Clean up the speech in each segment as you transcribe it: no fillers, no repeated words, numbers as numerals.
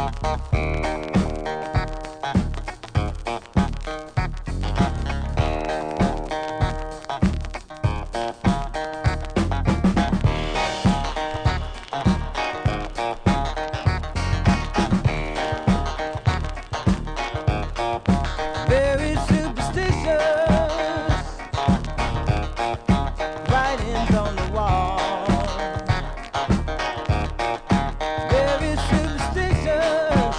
Very superstitious writings on the wall. Very superstitious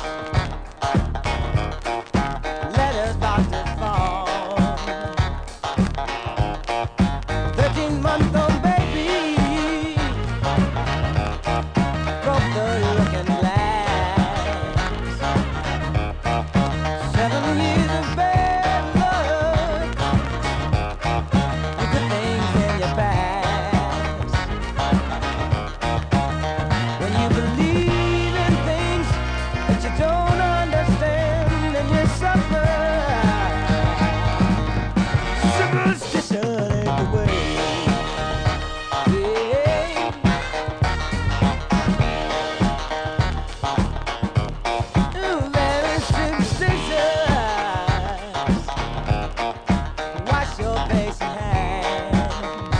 letters about to fall. 13-month-old baby broke the looking glass. 7 years of bad luck, the good things in your past. When you believe in things that you don't understand, and you suffer. Superstition ain't the way. Yeah. Ooh, very superstitious. Wash your face and hands.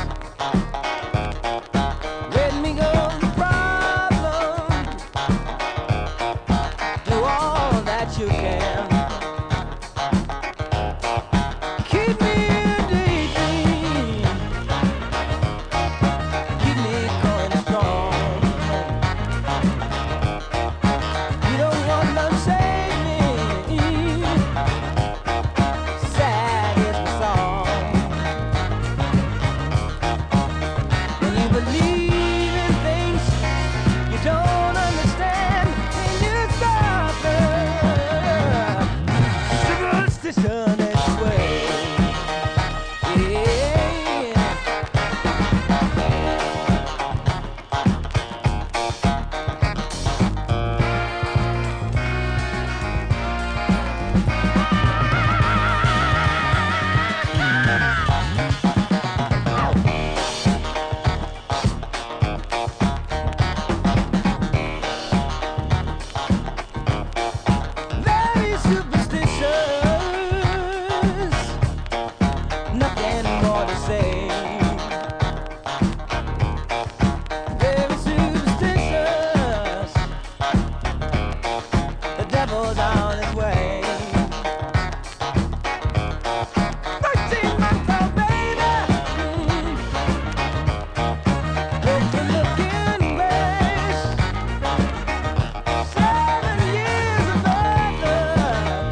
Let me go the problem. Do all that you can. Keep me daydream. Keep me going strong. You don't want to save me. Sad is the song. When you believe in things you don't understand, and you suffer. Superstition is the way. Yeah. Very superstitious, nothing more to say. Very superstitious, the devil's on his way. 13-month-old baby, broke the looking glass. 7 years of bad luck,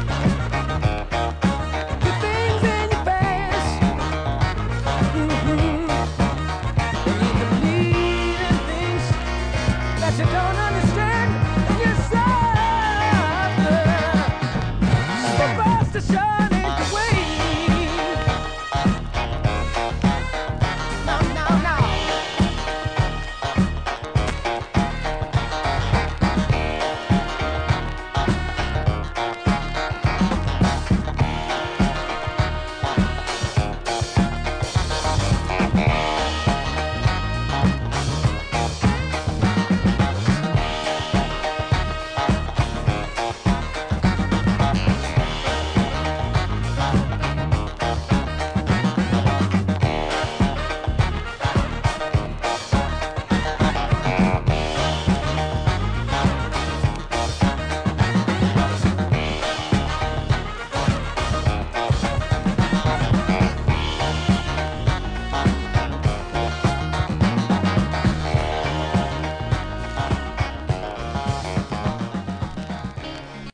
good things in your past. When you believe in things that you don't understand, and you suffer. Superstition